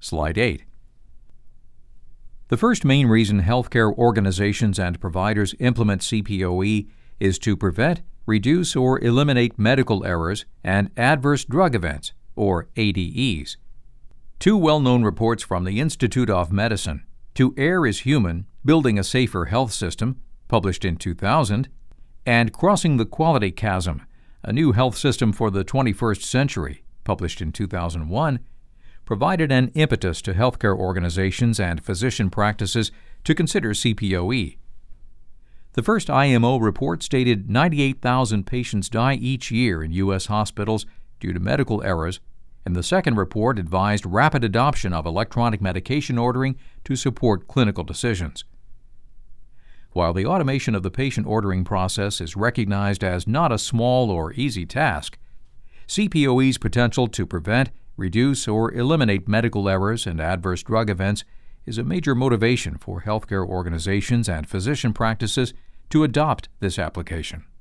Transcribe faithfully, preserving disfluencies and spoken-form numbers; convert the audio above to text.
Slide eight. The first main reason healthcare organizations and providers implement C P O E is to prevent, reduce, or eliminate medical errors and adverse drug events, or A D Es. Two well-known reports from the Institute of Medicine, To Err is Human, Building a Safer Health System, published in two thousand, and Crossing the Quality Chasm, A New Health System for the twenty-first Century, published in two thousand one, provided an impetus to healthcare organizations and physician practices to consider C P O E. The first I M O report stated ninety-eight thousand patients die each year in U S hospitals due to medical errors, and the second report advised rapid adoption of electronic medication ordering to support clinical decisions. While the automation of the patient ordering process is recognized as not a small or easy task, C P O E's potential to prevent, reduce, or eliminate medical errors and adverse drug events is a major motivation for healthcare organizations and physician practices to adopt this application.